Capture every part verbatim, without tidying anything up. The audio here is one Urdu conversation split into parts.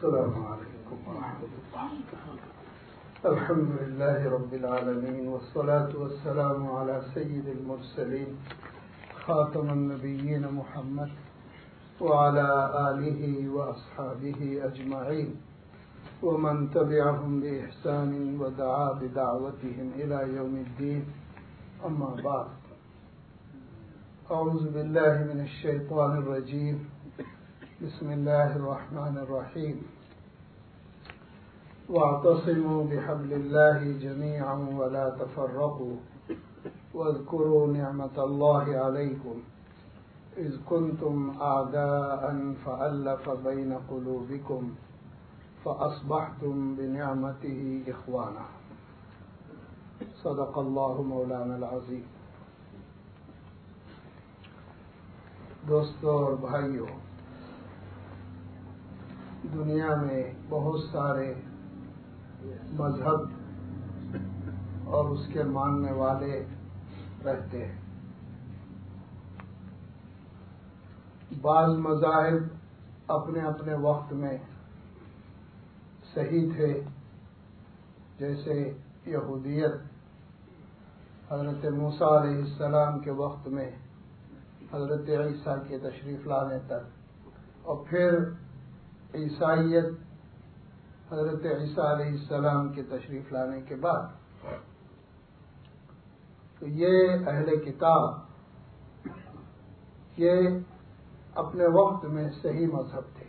السلام علیکم ورحمۃ اللہ. الحمد للہ رب العالمین والصلاة والسلام علی سید المرسلین خاتم النبیین محمد وعلى آلہ واصحابہ اجمعین ومن تبعهم بإحسان ودعا بدعوتهم إلى يوم الدين. أما بعد، أعوذ بالله من الشيطان الرجيم. بسم الله الرحمن الرحيم. واعتصموا بحبل الله جميعا ولا تفرقوا واذكروا نعمة الله عليكم إذ كنتم أعداء فألف بين قلوبكم فأصبحتم بنعمته إخوانا. صدق الله مولانا العظيم. دوستو اور بھائیو، دنیا میں بہت سارے مذہب اور اس کے ماننے والے رہتے ہیں. بعض مذاہب اپنے اپنے وقت میں صحیح تھے، جیسے یہودیت حضرت موسیٰ علیہ السلام کے وقت میں حضرت عیسیٰ کے تشریف لانے تک، اور پھر عیسائیت حضرت عیسیٰ علیہ السلام کے تشریف لانے کے بعد. تو یہ اہل کتاب یہ اپنے وقت میں صحیح مذہب تھے.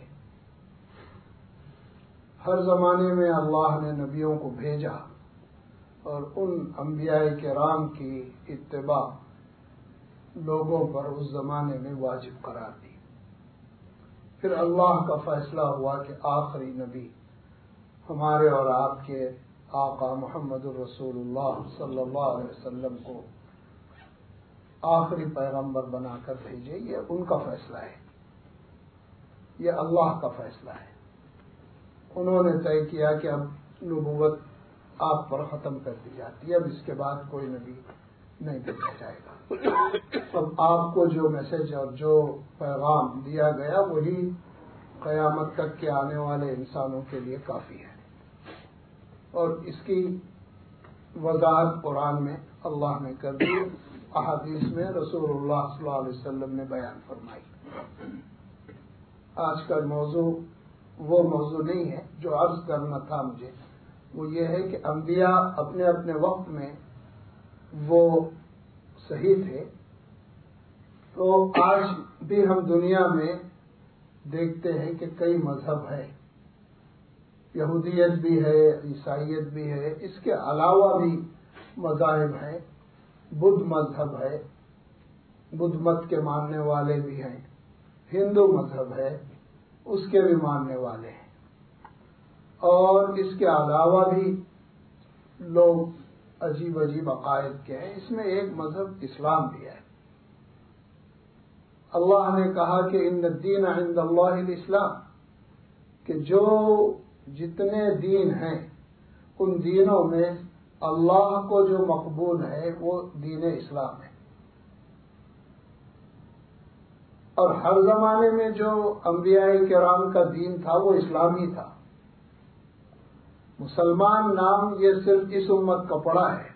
ہر زمانے میں اللہ نے نبیوں کو بھیجا اور ان انبیاء کرام کی اتباع لوگوں پر اس زمانے میں واجب قرار دی. پھر اللہ کا فیصلہ ہوا کہ آخری نبی ہمارے اور آپ کے آقا محمد الرسول اللہ صلی اللہ علیہ وسلم کو آخری پیغمبر بنا کر بھیجے. یہ ان کا فیصلہ ہے، یہ اللہ کا فیصلہ ہے. انہوں نے طے کیا کہ اب نبوت آپ پر ختم کر دی جاتی ہے، اب اس کے بعد کوئی نبی نہیں بھیجا جائے گا. اب آپ کو جو میسج اور جو پیغام دیا گیا وہی قیامت تک کے آنے والے انسانوں کے لیے کافی ہے. اور اس کی وضاحت قرآن میں اللہ نے کر دی، احادیث میں رسول اللہ صلی اللہ علیہ وسلم نے بیان فرمائی. آج کا موضوع وہ موضوع نہیں ہے جو عرض کرنا تھا مجھے، وہ یہ ہے کہ انبیاء اپنے اپنے وقت میں وہ صحیح تھے. تو آج بھی ہم دنیا میں دیکھتے ہیں کہ کئی مذہب ہے، یہودیت بھی ہے، عیسائیت بھی ہے، اس کے علاوہ بھی مذاہب ہیں. بدھ مذہب ہے، بدھ مت کے ماننے والے بھی ہیں. ہندو مذہب ہے، اس کے بھی ماننے والے ہیں. اور اس کے علاوہ بھی لوگ عجیب عجیب عقائد کے ہیں. اس میں ایک مذہب اسلام بھی ہے. اللہ نے کہا کہ ان الدین عند اللہ الاسلام، کہ جو جتنے دین ہیں ان دینوں میں اللہ کو جو مقبول ہے وہ دین اسلام ہے. اور ہر زمانے میں جو انبیاء کرام کا دین تھا وہ اسلامی تھا. مسلمان نام یہ صرف اس امت کا پڑا ہے،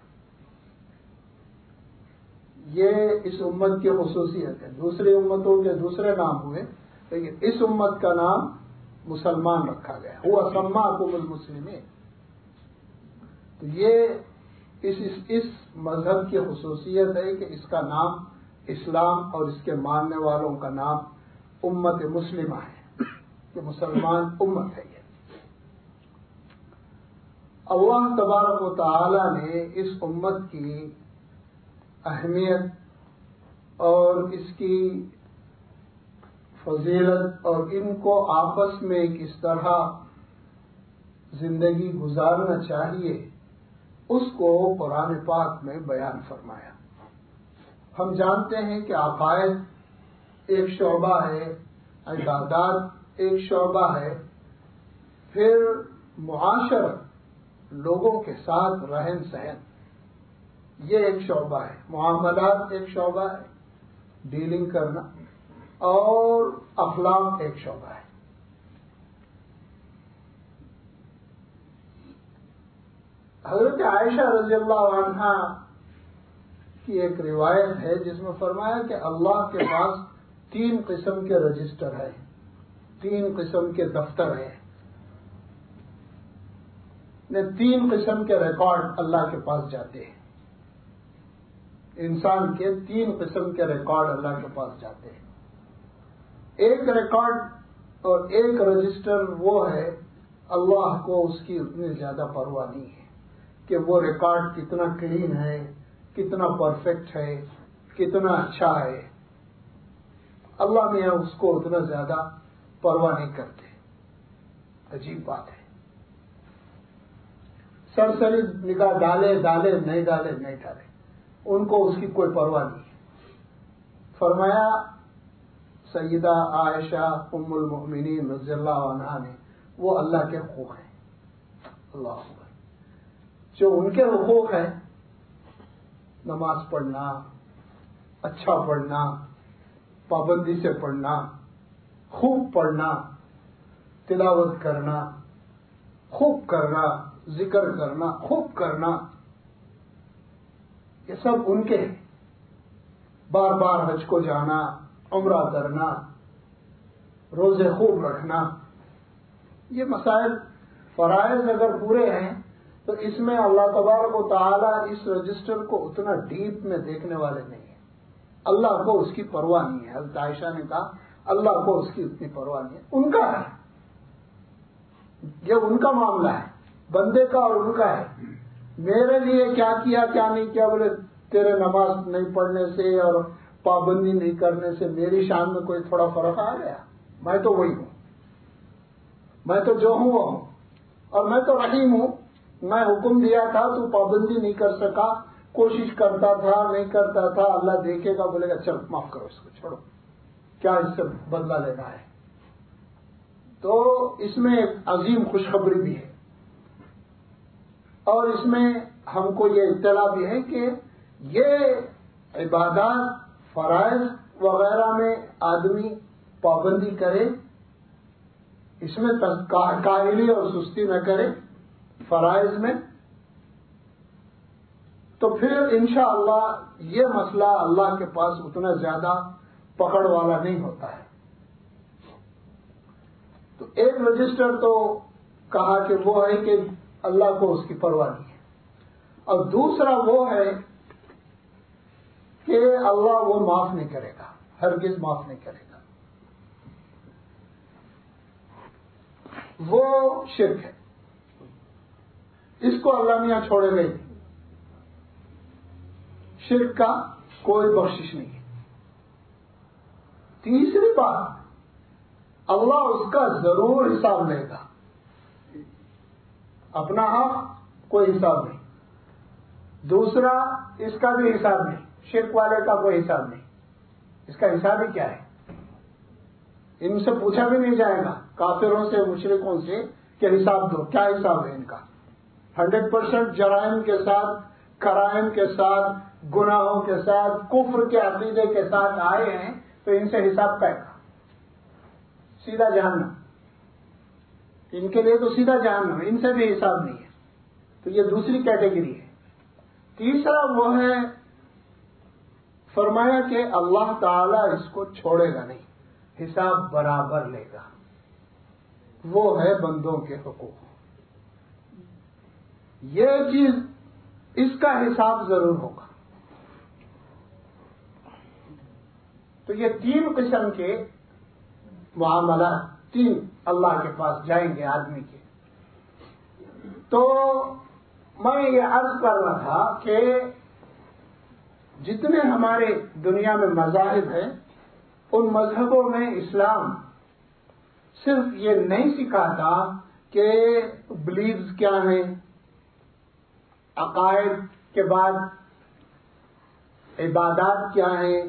یہ اس امت کی خصوصیت ہے. دوسری امتوں کے دوسرے نام ہوئے، لیکن اس امت کا نام مسلمان رکھا گیا. ہوا سماکم المسلمین. تو یہ اس, اس اس مذہب کی خصوصیت ہے کہ اس کا نام اسلام اور اس کے ماننے والوں کا نام امت مسلمہ ہے، کہ مسلمان امت ہے. یہ اللہ تبارک و تعالی نے اس امت کی اہمیت اور اس کی فضیلت اور ان کو آپس میں کس طرح زندگی گزارنا چاہیے اس کو قرآن پاک میں بیان فرمایا. ہم جانتے ہیں کہ عقائد ایک شعبہ ہے، عبادات ایک شعبہ ہے، پھر معاشرت لوگوں کے ساتھ رہن سہن یہ ایک شعبہ ہے، معاملات ایک شعبہ ہے، ڈیلنگ کرنا، اور اخلاق ایک شعبہ ہے. حضرت عائشہ رضی اللہ عنہا کی ایک روایت ہے جس میں فرمایا کہ اللہ کے پاس تین قسم کے رجسٹر ہیں، تین قسم کے دفتر ہیں، تین قسم کے ریکارڈ اللہ کے پاس جاتے ہیں. انسان کے تین قسم کے ریکارڈ اللہ کے پاس جاتے ہیں. ایک ریکارڈ اور ایک رجسٹر وہ ہے اللہ کو اس کی اتنی زیادہ پرواہ نہیں ہے کہ وہ ریکارڈ کتنا کلین ہے، کتنا پرفیکٹ ہے، کتنا اچھا ہے. اللہ میں اس کو اتنا زیادہ پرواہ نہیں کرتے. عجیب بات ہے. سرسری نگاہ ڈالے ڈالے نہیں ڈالے نہیں ڈالے، ان کو اس کی کوئی پرواہ نہیں ہے. فرمایا سیدہ عائشہ ام المؤمنین رضی اللہ عنہا نے وہ اللہ کے حقوق ہیں. اللہ اکبر. جو ان کے حقوق ہیں، نماز پڑھنا، اچھا پڑھنا، پابندی سے پڑھنا، خوب پڑھنا، تلاوت کرنا، خوب کرنا، ذکر کرنا، خوب کرنا، یہ سب ان کے ہیں. بار بار حج کو جانا، عمرہ کرنا، روزے خوب رکھنا، یہ مسائل فرائض اگر پورے ہیں تو اس میں اللہ تبارک و تعالی اس رجسٹر کو اتنا ڈیپ میں دیکھنے والے نہیں ہیں. اللہ کو اس کی پرواہ نہیں ہے. حضرت عائشہ نے کہا اللہ کو اس کی اتنی پرواہ نہیں ہے. ان کا ہے، یہ ان کا معاملہ ہے، بندے کا اور ان کا ہے. میرے لیے کیا کیا کیا نہیں کیا، بولے تیرے نماز نہیں پڑھنے سے اور پابندی نہیں کرنے سے میری شان میں کوئی تھوڑا فرق آ گیا؟ میں تو وہی ہوں، میں تو جو ہوں وہ ہوں، اور میں تو رحیم ہوں. میں حکم دیا تھا تو پابندی نہیں کر سکا، کوشش کرتا تھا نہیں کرتا تھا، اللہ دیکھے گا، بولے گا چل معاف کرو، اس کو چھوڑو، کیا اس سے بدلہ لینا ہے. تو اس میں ایک عظیم خوشخبری بھی ہے، اور اس میں ہم کو یہ اطلاع بھی ہے کہ یہ عبادات فرائض وغیرہ میں آدمی پابندی کرے، اس میں کاہلی اور سستی نہ کرے فرائض میں، تو پھر انشاءاللہ یہ مسئلہ اللہ کے پاس اتنا زیادہ پکڑ والا نہیں ہوتا ہے. تو ایک رجسٹر تو کہا کہ وہ ہے کہ اللہ کو اس کی پرواہ نہیں ہے، اور دوسرا وہ ہے کہ اللہ وہ معاف نہیں کرے گا، ہرگز معاف نہیں کرے گا. وہ شرک ہے، اس کو اللہ میاں چھوڑے گا نہیں. شرک کا کوئی بخشش نہیں ہے. تیسری بات، اللہ اس کا ضرور حساب لے گا. اپنا حق کوئی حساب نہیں، دوسرا اس کا بھی حساب نہیں، شرک والے کا کوئی حساب نہیں. اس کا حساب ہی کیا ہے؟ ان سے پوچھا بھی نہیں جائے گا، کافروں سے مشرکوں سے کہ حساب دو، کیا حساب ہے ان کا؟ ہنڈریڈ پرسینٹ جرائم کے ساتھ، کرائم کے ساتھ، گناہوں کے ساتھ، کفر کے عقیدے کے ساتھ آئے ہیں، تو ان سے حساب پائے گا، سیدھا جہنم. ان کے لیے تو سیدھا جہنم، ان سے بھی حساب نہیں ہے. تو یہ دوسری کیٹیگری ہے. تیسرا وہ ہے، فرمایا کہ اللہ تعالی اس کو چھوڑے گا نہیں، حساب برابر لے گا. وہ ہے بندوں کے حقوق. یہ چیز، اس کا حساب ضرور ہوگا. تو یہ تین قسم کے معاملات، تین اللہ کے پاس جائیں گے آدمی کے. تو میں یہ عرض کر رہا تھا کہ جتنے ہمارے دنیا میں مذاہب ہیں، ان مذہبوں میں اسلام صرف یہ نہیں سکھاتا کہ بلیفز کیا ہیں، عقائد کے بعد عبادات کیا ہیں.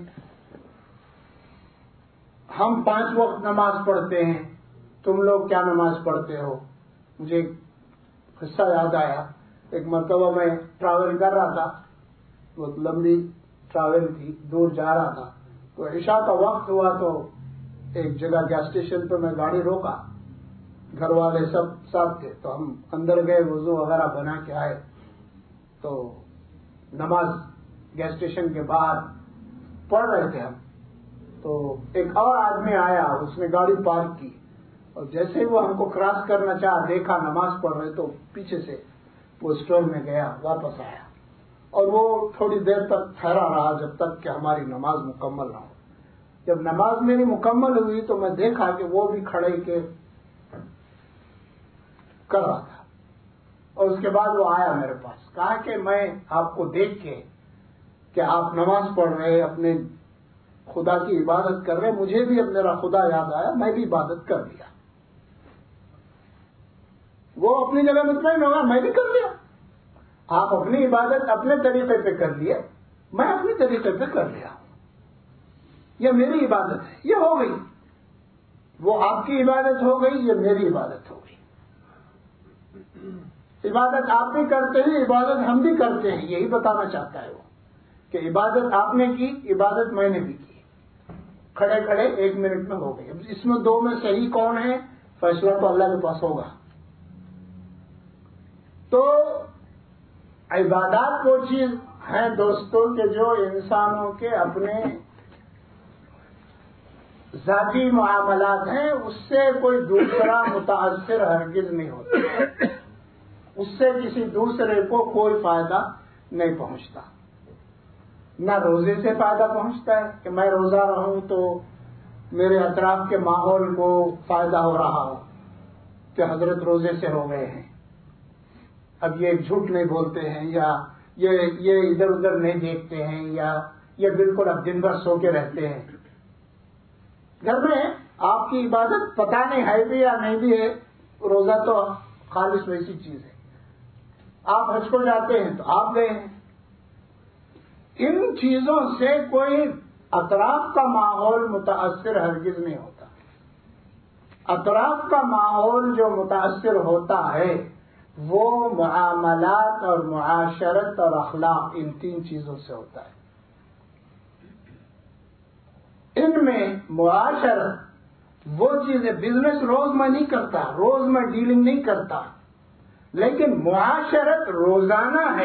ہم پانچ وقت نماز پڑھتے ہیں، تم لوگ کیا نماز پڑھتے ہو؟ مجھے ایک قصہ یاد آیا. ایک مرتبہ میں ٹریول کر رہا تھا، بہت لمبی ٹریول تھی، دور جا رہا تھا. تو عشاء کا وقت ہوا تو ایک جگہ گیس اسٹیشن پہ میں گاڑی روکا، گھر والے سب ساتھ تھے، تو ہم اندر گئے، وضو وغیرہ بنا کے آئے. تو نماز گیس اسٹیشن کے باہر پڑھ رہے تھے ہم، تو ایک اور آدمی آیا، اس نے گاڑی پارک کی اور جیسے ہی وہ ہم کو کراس کرنا چاہا، دیکھا نماز پڑھ رہے تو پیچھے سے وہ اسٹور میں گیا، واپس آیا اور وہ تھوڑی دیر تک ٹھہرا رہا جب تک کہ ہماری نماز مکمل نہ ہو۔ جب نماز میری مکمل ہوئی تو میں دیکھا کہ وہ بھی کھڑے کے کر رہا تھا، اور اس کے بعد وہ آیا میرے پاس، کہا کہ میں آپ کو دیکھ کے کہ آپ نماز پڑھ رہے، اپنے خدا کی عبادت کر رہے، مجھے بھی اب میرا خدا یاد آیا، میں بھی عبادت کر لیا۔ وہ اپنی جگہ مطمئن ہوگا، میں بھی کر لیا۔ آپ اپنی عبادت اپنے طریقے پہ کر لیے، میں اپنے طریقے پہ کر لیا، یہ میری عبادت ہے، یہ ہو گئی۔ وہ آپ کی عبادت ہو گئی، یہ میری عبادت ہو گئی۔ عبادت آپ بھی کرتے ہیں، عبادت ہم بھی کرتے ہیں، یہی بتانا چاہتا ہے وہ کہ عبادت آپ نے کی، عبادت میں نے بھی کی، کھڑے کھڑے ایک منٹ میں ہو گئی۔ اب اس میں دو میں صحیح کون ہے، فیصلہ تو اللہ کے پاس ہوگا۔ تو عبادات وہ چیز ہیں دوستوں کہ جو انسانوں کے اپنے ذاتی معاملات ہیں، اس سے کوئی دوسرا متاثر ہرگز نہیں ہوتا، اس سے کسی دوسرے کو کوئی فائدہ نہیں پہنچتا۔ نہ روزے سے فائدہ پہنچتا ہے کہ میں روزہ رہوں تو میرے اطراف کے ماحول کو فائدہ ہو رہا ہو کہ حضرت روزے سے ہو گئے ہیں، اب یہ جھوٹ نہیں بولتے ہیں، یا یہ یہ ادھر ادھر نہیں دیکھتے ہیں، یا یہ بالکل اب دن بھر سو کے رہتے ہیں۔ گھر میں آپ کی عبادت پتہ نہیں ہے بھی یا نہیں بھی ہے، روزہ تو خالص ویسی چیز ہے۔ آپ حج کو جاتے ہیں تو آپ گئے ہیں، ان چیزوں سے کوئی اطراف کا ماحول متاثر ہرگز نہیں ہوتا۔ اطراف کا ماحول جو متاثر ہوتا ہے وہ معاملات اور معاشرت اور اخلاق، ان تین چیزوں سے ہوتا ہے۔ ان میں معاشرت وہ چیز ہے، بزنس روز میں نہیں کرتا، روز میں ڈیلنگ نہیں کرتا، لیکن معاشرت روزانہ ہے۔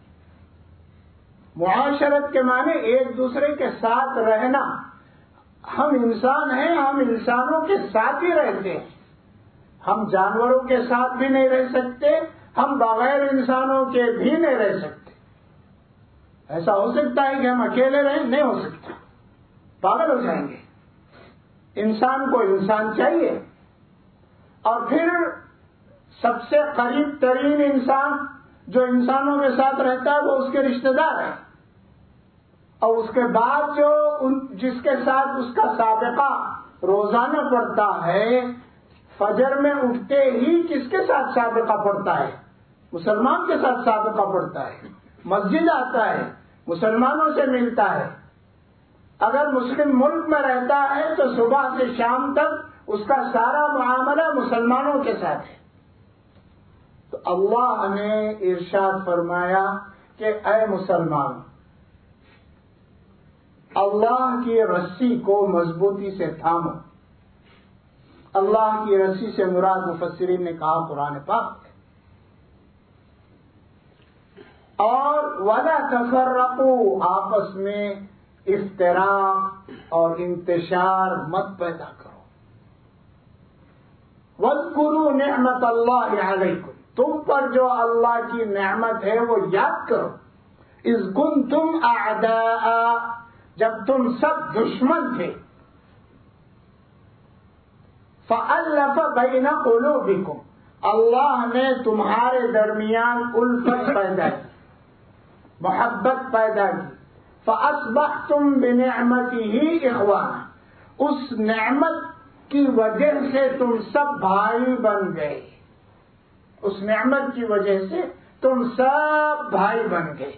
معاشرت کے معنی ایک دوسرے کے ساتھ رہنا۔ ہم انسان ہیں، ہم انسانوں کے ساتھ ہی رہتے ہیں، ہم جانوروں کے ساتھ بھی نہیں رہ سکتے، ہم بغیر انسانوں کے بھی نہیں رہ سکتے۔ ایسا ہو سکتا ہے کہ ہم اکیلے رہیں؟ نہیں ہو سکتا، پاگل ہو جائیں گے۔ انسان کو انسان چاہیے، اور پھر سب سے قریب ترین انسان جو انسانوں کے ساتھ رہتا ہے وہ اس کے رشتہ دار ہے، اور اس کے بعد جو ان جس کے ساتھ اس کا سابقہ روزانہ پڑتا ہے، فجر میں اٹھتے ہی کس کے ساتھ سابقہ پڑتا ہے؟ مسلمان کے ساتھ سابقہ پڑتا ہے، مسجد آتا ہے، مسلمانوں سے ملتا ہے۔ اگر مسلم ملک میں رہتا ہے تو صبح سے شام تک اس کا سارا معاملہ مسلمانوں کے ساتھ ہے۔ تو اللہ نے ارشاد فرمایا کہ اے مسلمان، اللہ کی رسی کو مضبوطی سے تھامو۔ اللہ کی رسی سے مراد مفسرین نے کہا قرآن پاک ہے۔ اور وَلَا تَفَرَّقُوا، آپس میں افتراق اور انتشار مت پیدا کرو۔ وَاذْكُرُوا نِعْمَةَ اللَّهِ عَلَيْكُمْ، تم پر جو اللہ کی نعمت ہے وہ یاد کرو۔ اذ کنتم اعداء، جب تم سب دشمن تھے۔ فَأَلَّفَ بَيْنَ قُلُوبِكُمْ، اللہ نے تمہارے درمیان الفت پیدا کی، محبت پیدا کی۔ فَأَصْبَحْتُمْ بِنِعْمَتِهِ إِخْوَانًا، اس نعمت کی وجہ سے تم سب بھائی بن گئے، اس نعمت کی وجہ سے تم سب بھائی بن گئے۔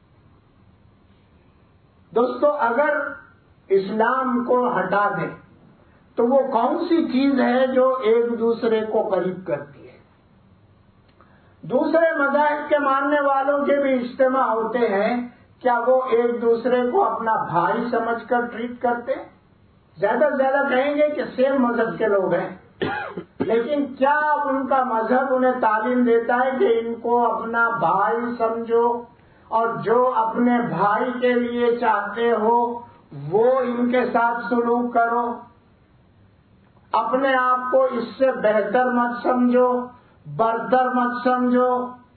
دوستو، اگر اسلام کو ہٹا دیں تو وہ کون سی چیز ہے جو ایک دوسرے کو قریب کرتی ہے؟ دوسرے مذاہب کے ماننے والوں کے بھی اجتماع ہوتے ہیں، کیا وہ ایک دوسرے کو اپنا بھائی سمجھ کر ٹریٹ کرتے؟ زیادہ سے زیادہ کہیں گے کہ سیم مذہب کے لوگ ہیں، لیکن کیا ان کا مذہب انہیں تعلیم دیتا ہے کہ ان کو اپنا بھائی سمجھو اور جو اپنے بھائی کے لیے چاہتے ہو وہ ان کے ساتھ سلوک کرو، اپنے آپ کو اس سے بہتر مت سمجھو، برتر مت سمجھو؟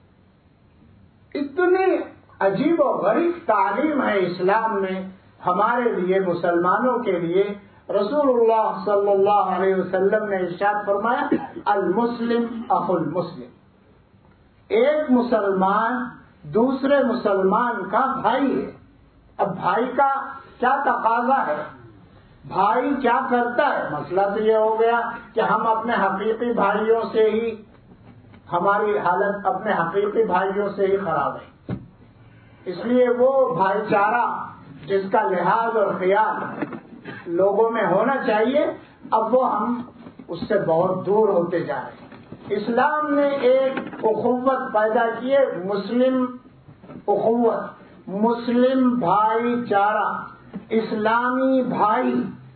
اتنی عجیب و غریب تعلیم ہے اسلام میں ہمارے لیے، مسلمانوں کے لیے۔ رسول اللہ صلی اللہ علیہ وسلم نے ارشاد فرمایا المسلم اخو المسلم، ایک مسلمان دوسرے مسلمان کا بھائی ہے۔ اب بھائی کا کیا تقاضا ہے، بھائی کیا کرتا ہے؟ مسئلہ تو یہ ہو گیا کہ ہم اپنے حقیقی بھائیوں سے ہی، ہماری حالت اپنے حقیقی بھائیوں سے ہی خراب ہے، اس لیے وہ بھائی چارہ جس کا لحاظ اور خیال لوگوں میں ہونا چاہیے، اب وہ ہم اس سے بہت دور ہوتے جا رہے ہیں۔ اسلام نے ایک اخوت پیدا کی ہے، مسلم اخوت، مسلم بھائی چارہ، اسلامی بھائی۔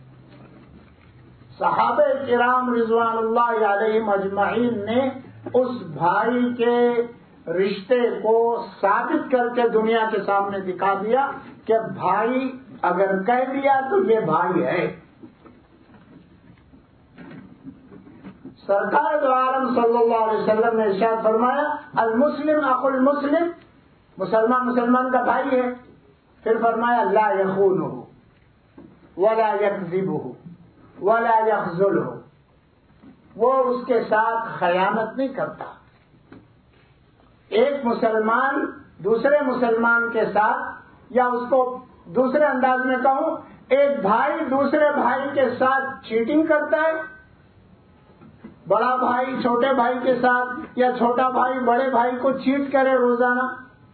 صحابہ کرام رضوان اللہ علیہم اجمعین نے اس بھائی کے رشتے کو ثابت کر کے دنیا کے سامنے دکھا دیا کہ بھائی اگر کہہ دیا تو یہ بھائی ہے۔ سرکار دو عالم صلی اللہ علیہ وسلم نے ارشاد فرمایا المسلم اخو المسلم، مسلمان مسلمان کا بھائی ہے۔ پھر فرمایا لا یخونہ ولا یکذبہ ولا یخذلہ، وہ اس کے ساتھ خیانت نہیں کرتا۔ ایک مسلمان دوسرے مسلمان کے ساتھ، یا اس کو دوسرے انداز میں کہوں، ایک بھائی دوسرے بھائی کے ساتھ چیٹنگ کرتا ہے، بڑا بھائی چھوٹے بھائی کے ساتھ یا چھوٹا بھائی بڑے بھائی کو چیٹ کرے روزانہ،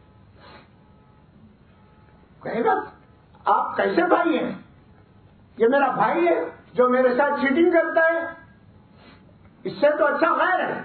کہے گا آپ کیسے بھائی ہیں؟ یہ میرا بھائی ہے جو میرے ساتھ چیٹنگ کرتا ہے، اس سے تو اچھا غیر ہے۔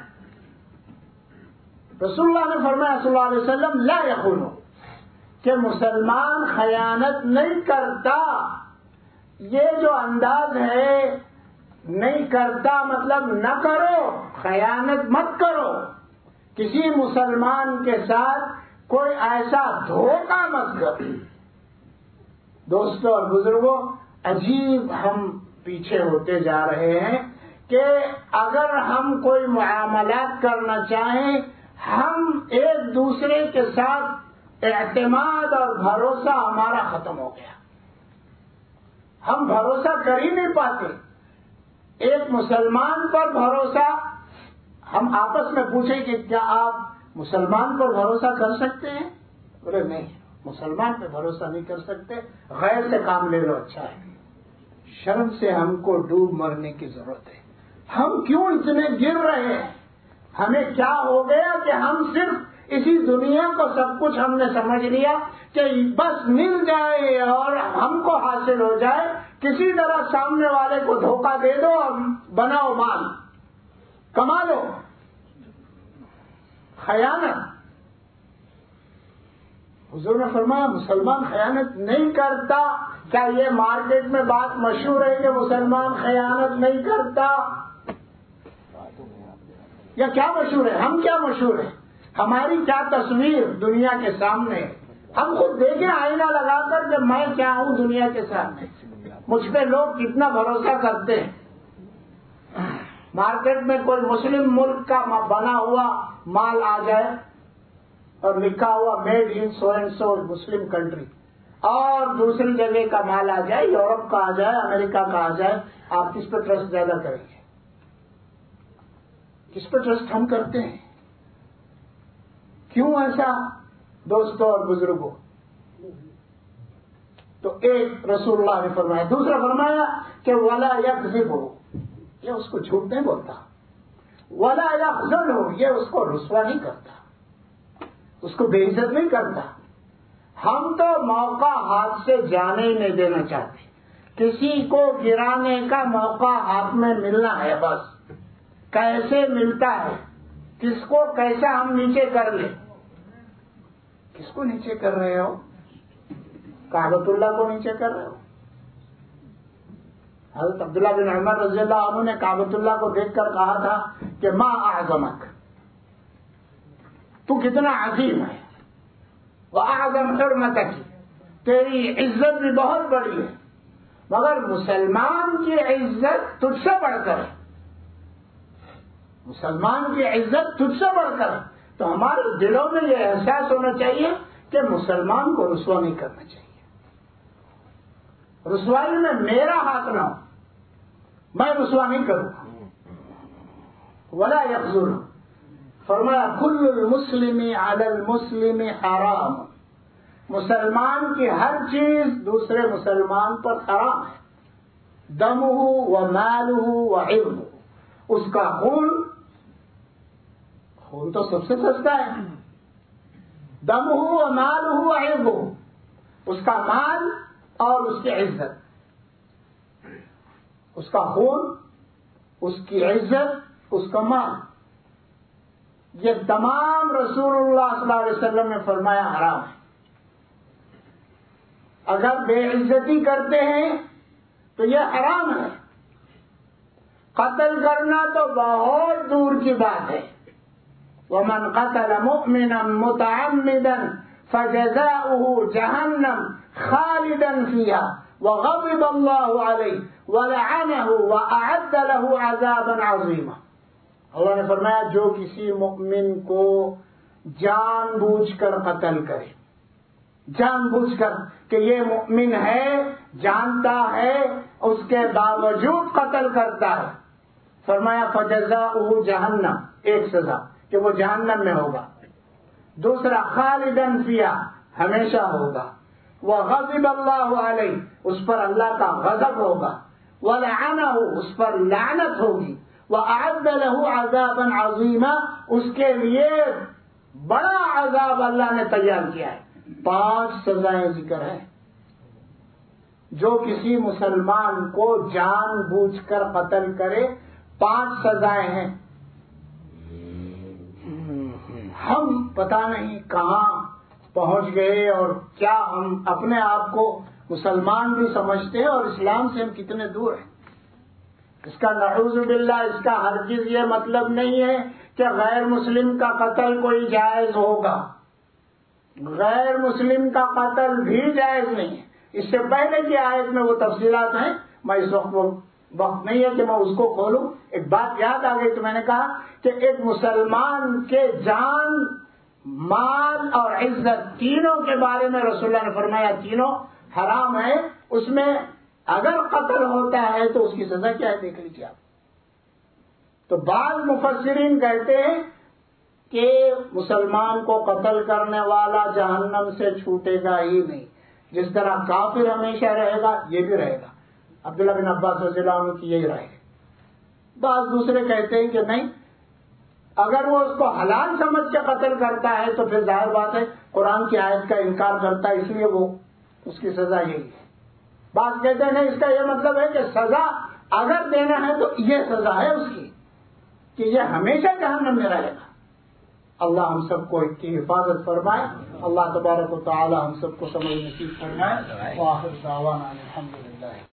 رسول اللہ نے فرمایا صلی اللہ علیہ وسلم لا یخونو، کہ مسلمان خیانت نہیں کرتا۔ یہ جو انداز ہے نہیں کرتا مطلب نہ کرو، خیانت مت کرو، کسی مسلمان کے ساتھ کوئی ایسا دھوکہ مت کرو۔ دوستوں اور بزرگوں، عجیب ہم پیچھے ہوتے جا رہے ہیں کہ اگر ہم کوئی معاملات کرنا چاہیں، ہم ایک دوسرے کے ساتھ اعتماد اور بھروسہ ہمارا ختم ہو گیا، ہم بھروسہ کر ہی نہیں پاتے۔ ایک مسلمان پر بھروسہ، ہم آپس میں پوچھیں کہ کیا آپ مسلمان پر بھروسہ کر سکتے ہیں؟ بولے نہیں، مسلمان پہ بھروسہ نہیں کر سکتے، غیر سے کام لے لو اچھا ہے۔ شرم سے ہم کو ڈوب مرنے کی ضرورت ہے۔ ہم کیوں اتنے گر رہے ہیں؟ ہمیں کیا ہو گیا کہ ہم صرف اسی دنیا کو سب کچھ ہم نے سمجھ لیا کہ بس مل جائے اور ہم کو حاصل ہو جائے، کسی طرح سامنے والے کو دھوکہ دے دو اور بناؤ مال، کما لو۔ خیانت، حضور نے فرمایا مسلمان خیانت نہیں کرتا۔ کیا یہ مارکیٹ میں بات مشہور ہے کہ مسلمان خیانت نہیں کرتا؟ یا کیا مشہور ہے؟ ہم کیا مشہور ہیں؟ ہماری کیا تصویر دنیا کے سامنے؟ ہم خود دیکھیں آئینہ لگا کر کہ میں کیا ہوں دنیا کے سامنے، مجھ پہ لوگ کتنا بھروسہ کرتے ہیں۔ مارکیٹ میں کوئی مسلم ملک کا بنا ہوا مال آ جائے اور لکھا ہوا made in so and so Muslim country, اور دوسری جگہ کا مال آ جائے، یورپ کا آ جائے، امریکہ کا آ جائے، آپ کس پہ ٹرسٹ زیادہ کریں گے؟ کس پہ ٹرسٹ ہم کرتے ہیں؟ کیوں ایسا دوستوں اور بزرگوں؟ تو ایک رسول اللہ نے فرمایا، دوسرا فرمایا کہ ولا یکذب ہو، یہ اس کو جھوٹ نہیں بولتا، ولا یخذل ہو، یہ اس کو رسوا نہیں کرتا، اس کو بے عزت نہیں کرتا۔ ہم تو موقع ہاتھ سے جانے ہی نہیں دینا چاہتے، کسی کو گرانے کا موقع ہاتھ میں ملنا ہے، بس کیسے ملتا ہے، کس کو کیسا ہم نیچے کر لیں۔ کس کو نیچے کر رہے ہو؟ کعبۃ اللہ کو نیچے کر رہے ہو؟ حضرت عبداللہ بن عمر رضی اللہ عنہ نے کعبۃ اللہ کو دیکھ کر کہا تھا کہ ما اعظمک، تو کتنا عظیم ہے، واعظم حرمتک، تیری عزت بھی بہت بڑی ہے، مگر مسلمان کی عزت تجھ سے بڑھ کر ہے، مسلمان کی عزت تجھ سے بڑھ کر ہے۔ تو ہمارے دلوں میں یہ احساس ہونا چاہیے کہ مسلمان کو رسوا نہیں کرنا چاہیے، رسوائی میں میرا ہاتھ نہ ہو، میں رسوا نہیں کروں گا۔ ولا یخذل، فرمایا کل المسلم علی المسلم حرام، مسلمان کی ہر چیز دوسرے مسلمان پر حرام ہے، دمہ و مالہ و عرضہ، اس کا خون، خون تو سب سے سستا ہے، دمہ و مالہ و عرضہ، اس کا مال اور اس کی عزت، اس کا خون، اس کی عزت، اس کا مال، یہ تمام رسول اللہ صلی اللہ علیہ وسلم نے فرمایا حرام ہے۔ اگر بے عزتی کرتے ہیں تو یہ حرام ہے، قتل کرنا تو بہت دور کی بات ہے۔ وَمَنْ قَتَلَ مُؤْمِنًا مُتَعَمِّدًا فَجَزَاؤُهُ جَهَنَّمُ خَالِدًا فِيهَا وَغَضِبَ اللَّهُ عَلَيْهِ وَلَعَنَهُ وَأَعَدَّ لَهُ عَذَابًا عَظِيمًا۔ اللہ نے فرمایا جو کسی مؤمن کو جان بوجھ کر قتل کرے، جان بوجھ کر کہ یہ مؤمن ہے، جانتا ہے، اس کے باوجود قتل کرتا ہے، فرمایا فجزاؤہ جہنم، ایک سزا کہ وہ جہنم میں ہوگا، دوسرا خالدن فیہا، ہمیشہ ہوگا، وغضب اللہ علیہ، اس پر اللہ کا غضب ہوگا، ولعنہ، اس پر لعنت ہوگی، وَأَعَدَّ لَهُ عَذَابًا عَظِيمًا، اس کے لیے بڑا عذاب اللہ نے تیار کیا ہے۔ پانچ سزائیں ذکر ہیں۔ جو کسی مسلمان کو جان بوجھ کر قتل کرے، پانچ سزائیں ہیں۔ ہم پتہ نہیں کہاں پہنچ گئے اور کیا ہم اپنے آپ کو مسلمان بھی سمجھتے ہیں اور اسلام سے ہم کتنے دور ہیں۔ اس کا نعوذ باللہ، اس کا ہرگز یہ مطلب نہیں ہے کہ غیر مسلم کا قتل کوئی جائز ہوگا، غیر مسلم کا قتل بھی جائز نہیں ہے۔ اس سے پہلے کی آیت میں وہ تفصیلات ہیں، میں اس وقت وہ وقت نہیں ہے کہ میں اس کو کھولوں۔ ایک بات یاد آ گئی تو میں نے کہا کہ ایک مسلمان کے جان، مال اور عزت تینوں کے بارے میں رسول اللہ نے فرمایا تینوں حرام ہے، اس میں اگر قتل ہوتا ہے تو اس کی سزا کیا ہے دیکھ لیجیے آپ۔ تو بعض مفسرین کہتے ہیں کہ مسلمان کو قتل کرنے والا جہنم سے چھوٹے گا ہی نہیں، جس طرح کافر ہمیشہ رہے گا یہ بھی رہے گا۔ عبداللہ بن عباس رضی اللہ عنہ کی یہی رائے ہے۔ بعض دوسرے کہتے ہیں کہ نہیں، اگر وہ اس کو حلال سمجھ کے قتل کرتا ہے تو پھر ظاہر بات ہے قرآن کی آیت کا انکار کرتا ہے، اس لیے وہ اس کی سزا یہی ہے۔ بعض کہتے ہیں نہیں، اس کا یہ مطلب ہے کہ سزا اگر دینا ہے تو یہ سزا ہے اس کی کہ یہ ہمیشہ جہنم میں رہے گا۔ اللہ ہم سب کو اس کی حفاظت فرمائے، اللہ تبارک و تعالی ہم سب کو سمجھ نصیب فرمائے۔ وآخر دعوانا الحمدللہ۔